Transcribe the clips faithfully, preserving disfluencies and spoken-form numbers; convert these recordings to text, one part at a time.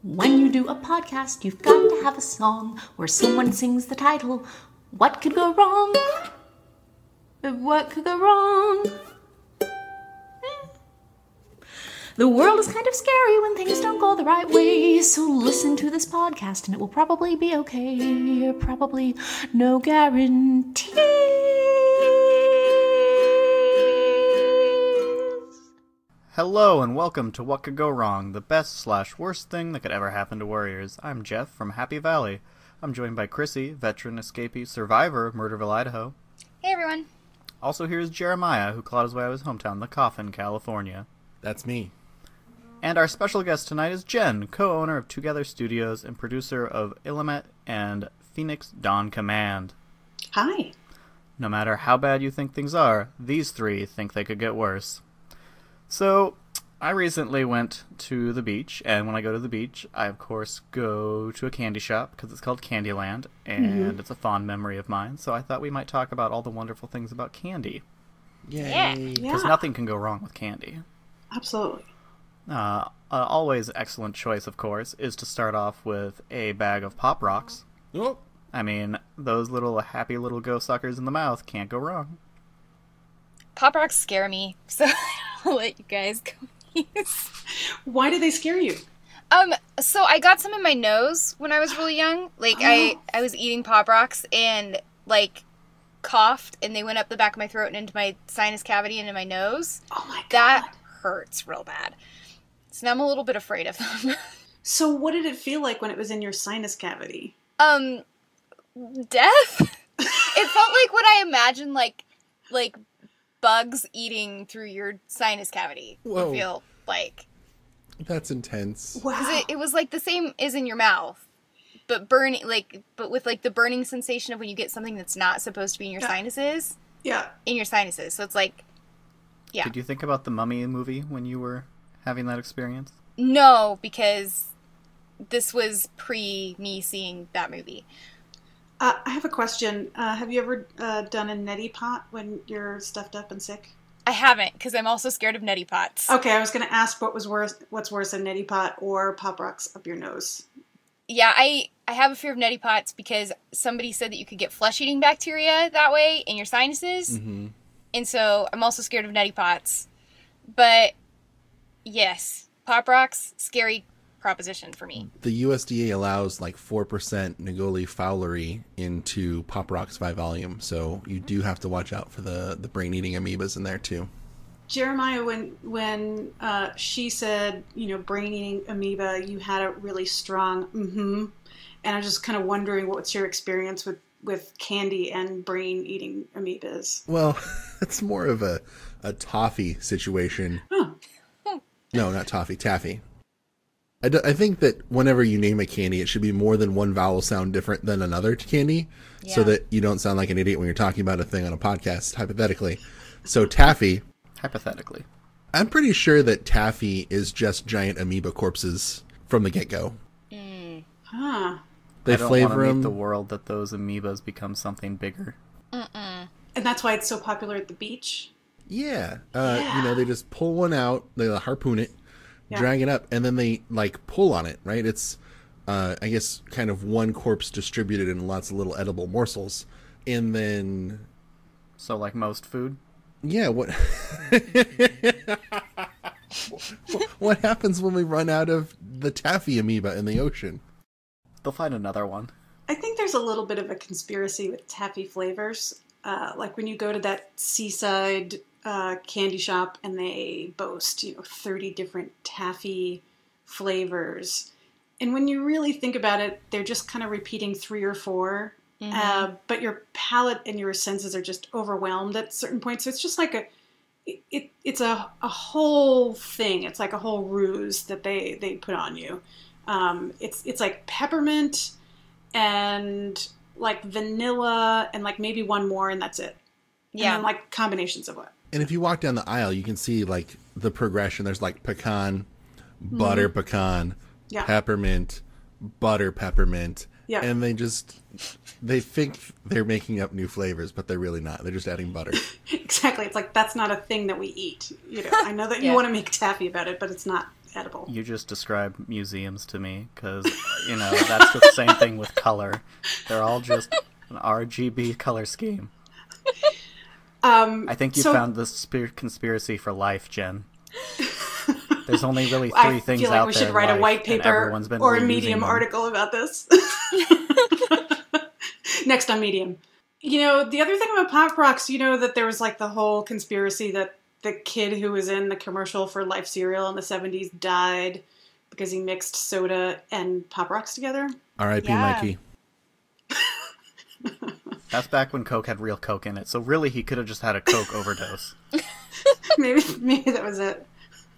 When you do a podcast, you've got to have a song where someone sings the title. What could go wrong? What could go wrong? The world is kind of scary when things don't go the right way, so listen to this podcast and it will probably be okay. Probably no guarantees. Hello and welcome to What Could Go Wrong, the best slash worst thing that could ever happen to Warriors. I'm Jeff from Happy Valley. I'm joined by Chrissy, veteran escapee survivor of Murderville, Idaho. Hey everyone. Also here is Jeremiah, who clawed his way out of his hometown, The Coffin, California. That's me. And our special guest tonight is Jen, co-owner of Together Studios and producer of Illimet and Phoenix Dawn Command. Hi. No matter how bad you think things are, these three think they could get worse. So, I recently went to the beach, and when I go to the beach, I of course go to a candy shop, because it's called Candyland, and Mm-hmm. it's a fond memory of mine, so I thought we might talk about all the wonderful things about candy. Yay. Because Yeah. nothing can go wrong with candy. Absolutely. Uh, uh, always excellent choice, of course, is to start off with a bag of Pop Rocks. Oh, I mean, those little happy little go suckers in the mouth can't go wrong. Pop Rocks scare me, so I'll let you guys go. Why do they scare you? um, so I got some in my nose when I was really young. Like, I, I was eating Pop Rocks and, like, coughed, and they went up the back of my throat and into my sinus cavity and in my nose. Oh my god. That hurts real bad. So now I'm a little bit afraid of them. So what did it feel like when it was in your sinus cavity? um, death? It felt like what I imagined, like, like, bugs eating through your sinus cavity Whoa. would feel like. that's intense. Wow. Because it, it was like the same as in your mouth, but burning, like, but with like the burning sensation of when you get something that's not supposed to be in your Yeah. sinuses, Yeah. in your sinuses. So it's like, yeah. Did you think about the Mummy movie when you were having that experience? No, because this was pre me seeing that movie. Uh, I have a question. Uh, have you ever uh, done a neti pot when you're stuffed up and sick? I haven't, because I'm also scared of neti pots. Okay, I was going to ask what was worse. What's worse, a neti pot or Pop Rocks up your nose? Yeah, I, I have a fear of neti pots because somebody said that you could get flesh-eating bacteria that way in your sinuses. Mm-hmm. And so I'm also scared of neti pots. But yes, Pop Rocks, scary proposition for me. The U S D A allows like four percent Negoli fowleri into Pop Rocks by volume, so you do have to watch out for the, the brain-eating amoebas in there too. Jeremiah, when when uh, she said, you know, brain-eating amoeba, you had a really strong mm-hmm. And I'm just kind of wondering what's your experience with, with candy and brain-eating amoebas? Well, it's more of a, a toffee situation. Huh. No, not toffee, taffy. I, d- I think that whenever you name a candy, it should be more than one vowel sound different than another candy, so Yeah. that you don't sound like an idiot when you're talking about a thing on a podcast, hypothetically. So taffy, Hypothetically. I'm pretty sure that taffy is just giant amoeba corpses from the get-go. Huh. They I don't flavor want to meet them. the world that those amoebas become something bigger. And that's why it's so popular at the beach? Yeah. Uh, Yeah. You know, they just pull one out, they harpoon it, Yeah. drag it up, and then they, like, pull on it, right? It's, uh, I guess, kind of one corpse distributed in lots of little edible morsels. And then, So like most food. yeah, what... what happens when we run out of the taffy amoeba in the ocean? They'll find another one. I think there's a little bit of a conspiracy with taffy flavors. Uh, like when you go to that seaside uh, candy shop and they boast, you know, thirty different taffy flavors. And when you really think about it, they're just kind of repeating three or four. Uh, but your palate and your senses are just overwhelmed at certain points. So it's just like a, it, it it's a, a whole thing. It's like a whole ruse that they, they put on you. Um, it's it's like peppermint and like vanilla and like maybe one more and that's it. Yeah. And then like combinations of what? And if you walk down the aisle, you can see, like, the progression. There's, like, pecan, butter pecan, Yeah. peppermint, butter peppermint. Yeah. And they just, they think they're making up new flavors, but they're really not. They're just adding butter. Exactly. It's like, that's not a thing that we eat. You know, I know that you Yeah. want to make taffy about it, but it's not edible. You just described museums to me, because, you know, that's the same thing with color. They're all just an R G B color scheme. Um, I think you so, found the spir- conspiracy for life, Jen. There's only really three I things feel like out we there should write in a life, white and paper everyone's been or a reusing Medium them. article about this. Next on Medium. You know, the other thing about Pop Rocks, you know that there was like the whole conspiracy that the kid who was in the commercial for Life cereal in the seventies died because he mixed soda and Pop Rocks together. R I P Yeah. Mikey. That's back when Coke had real Coke in it, so really he could have just had a Coke overdose. maybe maybe that was it.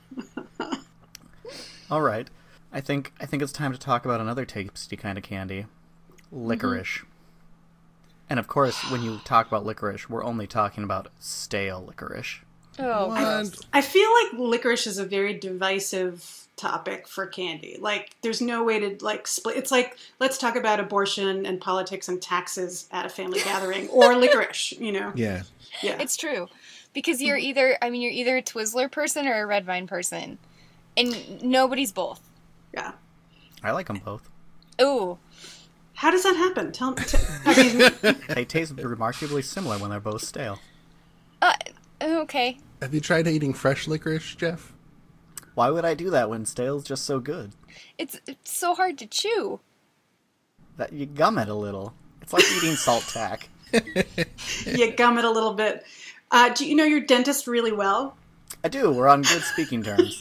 All right. I think I think it's time to talk about another tasty kind of candy. Licorice. And of course, when you talk about licorice, we're only talking about stale licorice. Oh, What? I feel like licorice is a very divisive topic for candy. Like, there's no way to, like, split. It's like, let's talk about abortion and politics and taxes at a family gathering, or licorice, you know? Yeah. Yeah. it's true. Because you're either, I mean, you're either a Twizzler person or a Red Vine person. And nobody's both. yeah. I like them both. Ooh. How does that happen? Tell me. T- I mean, They taste remarkably similar when they're both stale. Uh, okay. Have you tried eating fresh licorice, Jeff? Why would I do that when stale's just so good? It's, it's so hard to chew. That you gum it a little. It's like eating salt tack. you gum it a little bit. Uh, do you know your dentist really well? I do. We're on good speaking terms.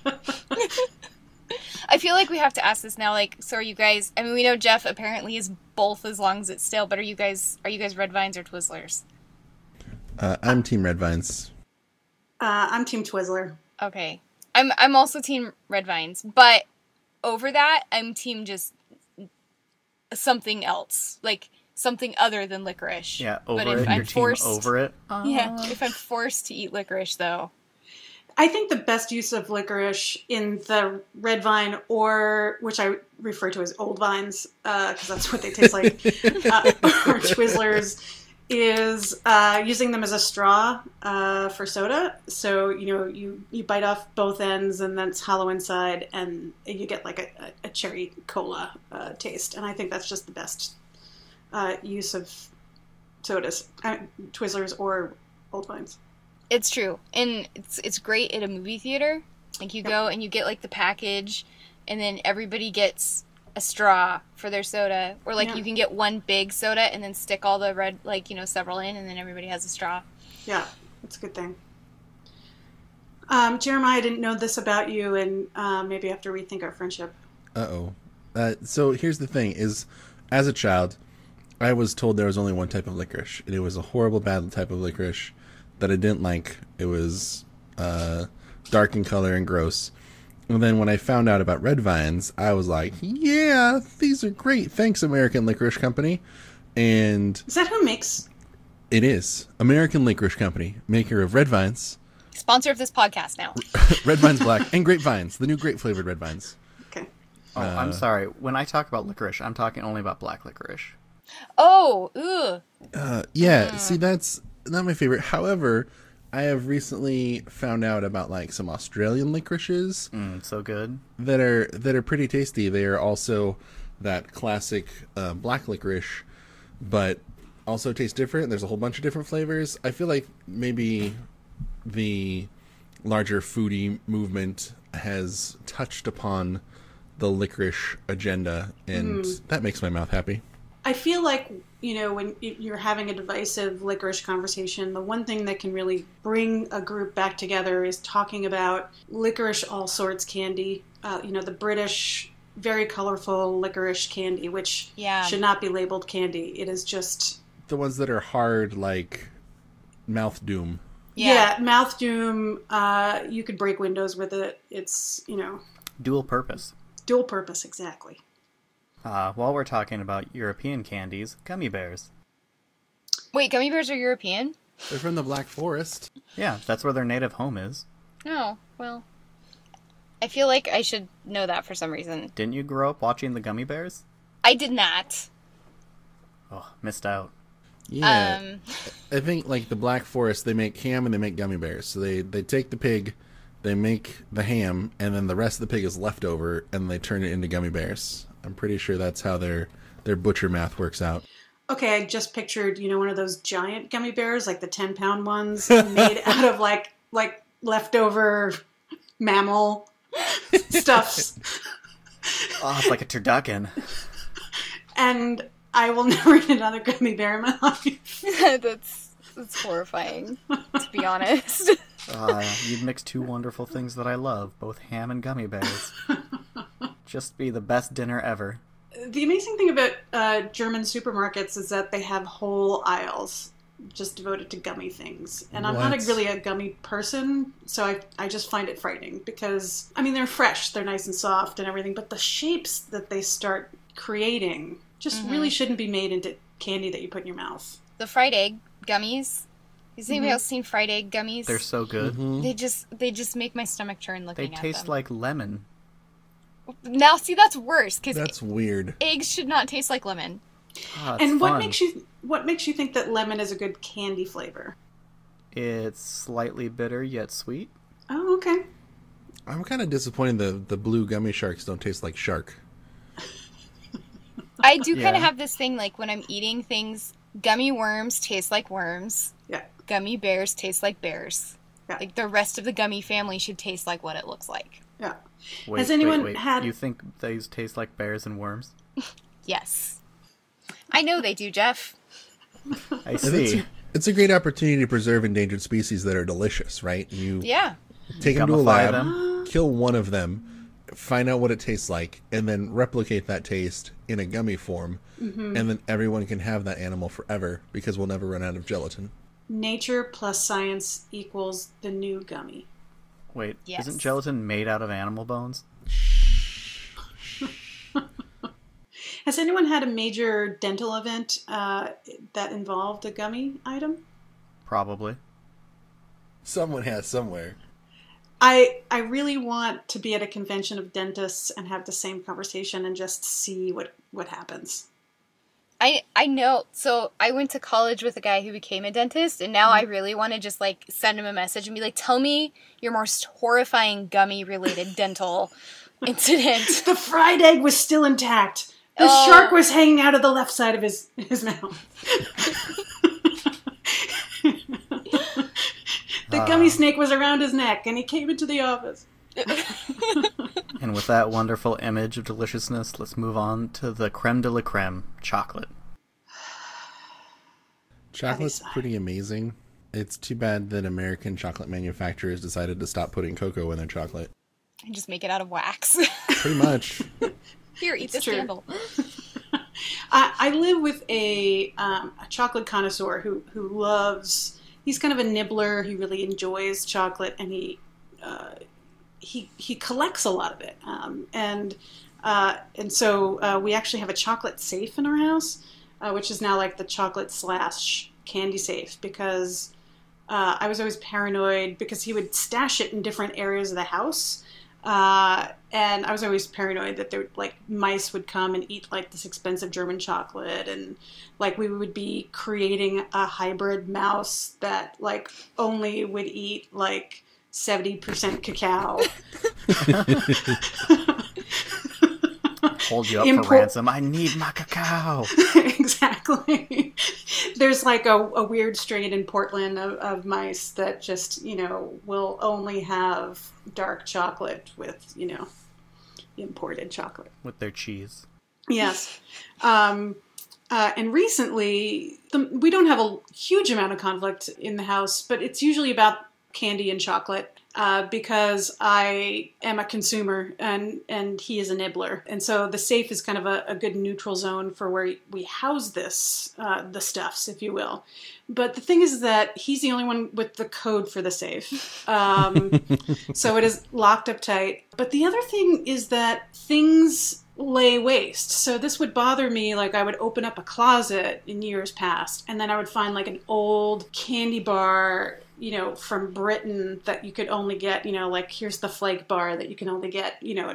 I feel like we have to ask this now. Like, so are you guys? I mean, we know Jeff apparently is both as long as it's stale. But are you guys? Are you guys Red Vines or Twizzlers? Uh, I'm Team Red Vines. Uh, I'm Team Twizzler. Okay, I'm I'm also Team Red Vines, but over that, I'm Team just something else, like something other than licorice. Yeah, but over if it. I'm Your team forced, over it. yeah, if I'm forced to eat licorice, though, I think the best use of licorice in the red vine, or which I refer to as old vines, because that's what they taste like, uh, or Twizzlers, is uh, using them as a straw uh, for soda. So, you know, you, you bite off both ends and then it's hollow inside and you get like a, a, a cherry cola uh, taste. And I think that's just the best uh, use of sodas, uh, Twizzlers or old vines. it's true, and it's it's great at a movie theater. Like you Yep. go and you get like the package, and then everybody gets a straw for their soda, or like Yeah. you can get one big soda and then stick all the red, like, you know, several in, and then everybody has a straw. Yeah, that's a good thing. Um, Jeremiah, I didn't know this about you, and uh, maybe I have to rethink our friendship. Uh-oh. Uh, so here's the thing, is as a child, I was told there was only one type of licorice, and it was a horrible, bad type of licorice that I didn't like. It was uh, dark in color and gross. And then when I found out about red vines, I was like, yeah, these are great. Thanks, American Licorice Company. And Is that who makes? it is. American Licorice Company, maker of red vines, Sponsor of this podcast now. red vines black, and grapevines, the new grape flavored red vines. Okay. Oh, I'm sorry. When I talk about licorice, I'm talking only about black licorice. Oh, ugh. Uh, yeah, see, that's not my favorite. However, I have recently found out about like some Australian licorices Mm, so good. that are that are pretty tasty. They are also that classic uh, black licorice, but also taste different. There's a whole bunch of different flavors. I feel like maybe the larger foodie movement has touched upon the licorice agenda, and that makes my mouth happy. I feel like, you know, when you're having a divisive licorice conversation, the one thing that can really bring a group back together is talking about licorice all sorts candy. Uh, you know, the British, very colorful licorice candy, which Yeah. should not be labeled candy. It is just, The ones that are hard, like mouth doom. yeah, mouth doom. Uh, you could break windows with it. It's, you know, Dual purpose. dual purpose, exactly. Uh, while we're talking about European candies, gummy bears. Wait, gummy bears are European? They're from the Black Forest. Yeah, that's where their native home is. No, well, I feel like I should know that for some reason. Didn't you grow up watching the gummy bears? I did not. Oh, missed out. Yeah. Um, I think like the Black Forest, they make ham and they make gummy bears. So they, they take the pig they make the ham, and then the rest of the pig is left over, and they turn it into gummy bears. I'm pretty sure that's how their their butcher math works out. Okay, I just pictured, you know, one of those giant gummy bears, like the ten pound ones, made out of like like leftover mammal stuffs. Oh, it's like a turducken. And I will never eat another gummy bear in my life. that's that's horrifying, to be honest. Uh, you'd mix two wonderful things that I love, both ham and gummy bears. Just be the best dinner ever. The amazing thing about uh, German supermarkets is that they have whole aisles just devoted to gummy things. And I'm not What? a, really a gummy person, so I, I just find it frightening because, I mean, they're fresh, they're nice and soft and everything, but the shapes that they start creating just Mm-hmm. really shouldn't be made into candy that you put in your mouth. The fried egg gummies. Has anybody Mhm. else seen fried egg gummies? They're so good. They just they just make my stomach turn They looking at taste them. like lemon. Now, see, that's worse because That's weird. eggs should not taste like lemon. Ah, it's And what fun. makes you what makes you think that lemon is a good candy flavor? It's slightly bitter yet sweet. Oh, okay. I'm kind of disappointed the the blue gummy sharks don't taste like shark. I do kind Yeah. of have this thing like when I'm eating things, gummy worms taste like worms. Yeah. Gummy bears taste like bears. Yeah. Like the rest of the gummy family should taste like what it looks like. Yeah. Wait, Has anyone wait, wait. had- You think these taste like bears and worms? Yes. I know they do, Jeff. I And It's see. a, it's a great opportunity to preserve endangered species that are delicious, right? You Yeah. take them to a Gummify lab, them. kill one of them, find out what it tastes like, and then replicate that taste in a gummy form, Mm-hmm. and then everyone can have that animal forever because we'll never run out of gelatin. Nature plus science equals the new gummy. Wait, Yes. isn't gelatin made out of animal bones? Has anyone had a major dental event uh, that involved a gummy item? Probably. Someone has somewhere. I I really want to be at a convention of dentists and have the same conversation and just see what, what happens. I I know. So I went to college with a guy who became a dentist, and now I really want to just like send him a message and be like, "Tell me your most horrifying gummy-related dental incident." The fried egg was still intact. The Oh. shark was hanging out of the left side of his, his mouth. The gummy snake was around his neck, and he came into the office. And with that wonderful image of deliciousness, let's move on to the creme de la creme, chocolate. Chocolate's Heavy sigh. pretty amazing. It's too bad that American chocolate manufacturers decided to stop putting cocoa in their chocolate. And just make it out of wax. Pretty much. Here, eat this true. candle. I, I live with a, um, a chocolate connoisseur who, who loves, he's kind of a nibbler. He really enjoys chocolate, and he uh, he he collects a lot of it. Um, and uh, and so uh, we actually have a chocolate safe in our house, uh, which is now like the chocolate slash candy safe, because uh, I was always paranoid because he would stash it in different areas of the house. Uh, and I was always paranoid that there like mice would come and eat like this expensive German chocolate, and like we would be creating a hybrid mouse that like only would eat like seventy percent cacao. Hold you up Import- for ransom. I need my cacao. Exactly. There's like a, a weird strain in Portland of, of mice that just, you know, will only have dark chocolate with, you know, imported chocolate. With their cheese. Yes. Um, uh, and recently, the, we don't have a huge amount of conflict in the house, but it's usually about candy and chocolate. Uh, because I am a consumer and, and he is a nibbler. And so the safe is kind of a, a good neutral zone for where we house this, uh, the stuffs, if you will. But the thing is that he's the only one with the code for the safe. Um, so it is locked up tight. But the other thing is that things lay waste. So this would bother me. Like I would open up a closet in years past, and then I would find like an old candy bar, you know, from Britain that you could only get, you know, like here's the flake bar that you can only get, you know,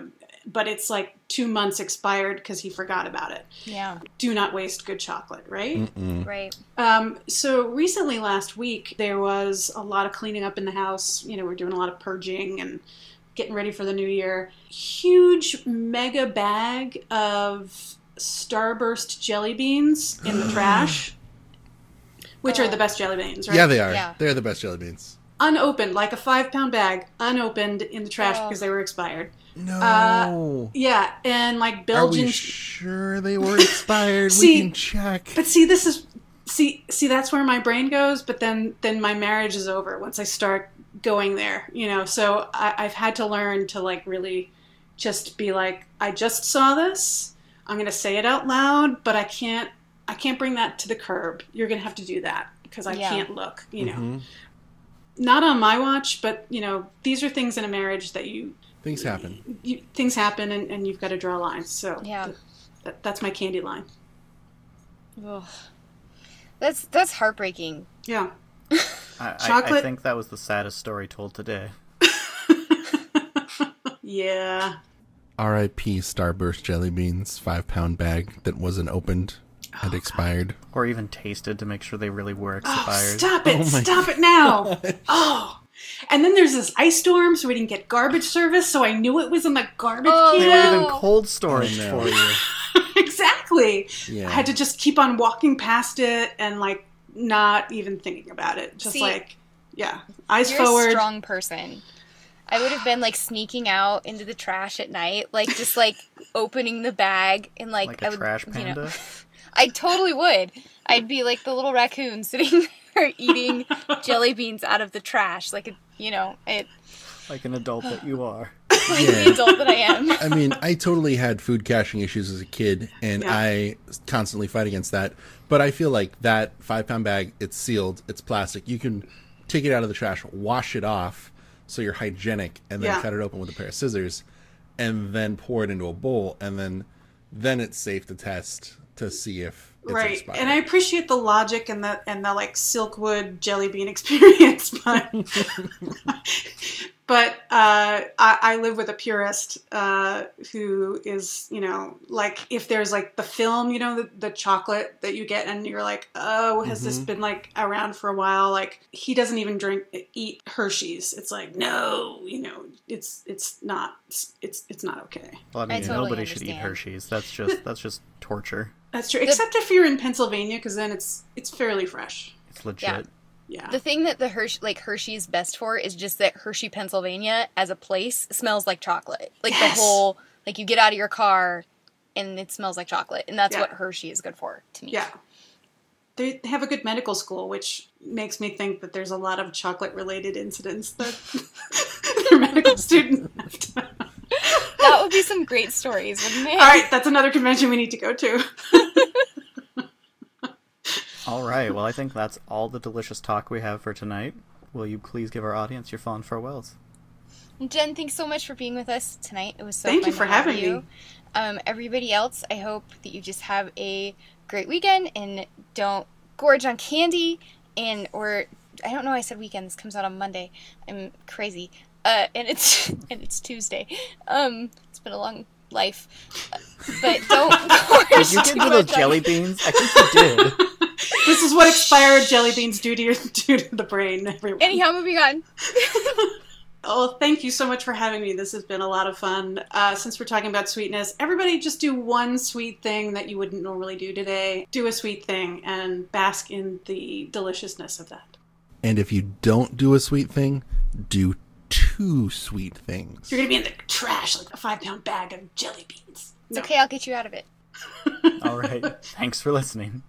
but it's like two months expired because he forgot about it. Yeah. Do not waste good chocolate, right? Mm-mm. Right. Um, so recently, last week, there was a lot of cleaning up in the house. You know, we're doing a lot of purging and getting ready for the new year. Huge mega bag of Starburst jelly beans in the trash, which Oh. are the best jelly beans, right? Yeah, they are. Yeah. They're the best jelly beans. Unopened, like a five pound bag, unopened in the trash Oh. because they were expired. No. Yeah, and like Are Belgian. we sure they were expired? See, we can check. But see, this is see see that's where my brain goes. But then then my marriage is over once I start going there. You know, so I, I've had to learn to like really just be like, I just saw this. I'm going to say it out loud, but I can't. I can't bring that to the curb. You're going to have to do that because I Yeah. can't look. You know, Mhm. not on my watch, but you know, these are things in a marriage that you. Things happen. You, things happen, and, and you've got to draw lines. So Yeah. th- that, that's my candy line. Ugh. That's that's heartbreaking. Yeah. I, I, I Chocolate- think that was the saddest story told today. Yeah. R I P Starburst jelly beans, five pound bag that wasn't opened and expired. Or even tasted to make sure they really were Oh, expired. stop it! Oh my stop it now! Oh. And then there's this ice storm, so we didn't get garbage service, so I knew it was in the garbage Oh, They can. were even No. cold storage Oh, no. for you. Exactly. Yeah. I had to just keep on walking past it and like not even thinking about it. Just See, like, yeah, eyes You're forward. a strong person. I would have been like sneaking out into the trash at night, like just like opening the bag and like, Like I a would, trash you know, panda. I totally would. I'd be like the little raccoon sitting there eating jelly beans out of the trash, like a, you know, it, Like an adult that you are. like Yeah. the adult that I am. I mean, I totally had food caching issues as a kid, and Yeah. I constantly fight against that. But I feel like that five pound bag, it's sealed, it's plastic. You can take it out of the trash, wash it off so you're hygienic, and then Yeah. cut it open with a pair of scissors, and then pour it into a bowl, and then then it's safe to test to see if it's Right, expired. and I appreciate the logic and the and the like Silkwood jelly bean experience, but but uh, I, I live with a purist uh, who is, you know, like if there's like the film, you know, the, the chocolate that you get, and you're like, oh, has this Mhm. been like around for a while? Like he doesn't even drink eat Hershey's. It's like no, you know, it's it's not it's it's not okay. Well, I mean, I totally nobody should eat understand. Hershey's. That's just that's just torture. That's true, except if you're in Pennsylvania, because then it's it's fairly fresh. It's legit. Yeah. Yeah. The thing that the Hershey, like Hershey is best for is just that Hershey, Pennsylvania, as a place, smells like chocolate. Like Yes. the whole, like you get out of your car, and it smells like chocolate, and that's Yeah. what Hershey is good for to me. Yeah. They have a good medical school, which makes me think that there's a lot of chocolate-related incidents that their medical students have to. That would be some great stories, wouldn't it? All right, that's another convention we need to go to. All right. Well, I think that's all the delicious talk we have for tonight. Will you please give our audience your fond farewells? Jen, thanks so much for being with us tonight. It was so Thank fun you for to have having you. me. Um, everybody else, I hope that you just have a great weekend and don't gorge on candy and or I don't know. I said weekend. This comes out on Monday. I'm crazy. Uh, and it's and it's Tuesday. Um, it's been a long life, Uh, but don't gorge Did you too get to those much on- jelly beans? I think you did. This is what expired jelly beans do to your do to the brain, everyone. Anyhow, moving on. Oh, thank you so much for having me. This has been a lot of fun. Uh, since we're talking about sweetness, everybody just do one sweet thing that you wouldn't normally do today. Do a sweet thing and bask in the deliciousness of that. And if you don't do a sweet thing, do two sweet things. You're going to be in the trash like a five-pound bag of jelly beans. It's okay. I'll get you out of it. All right. Thanks for listening.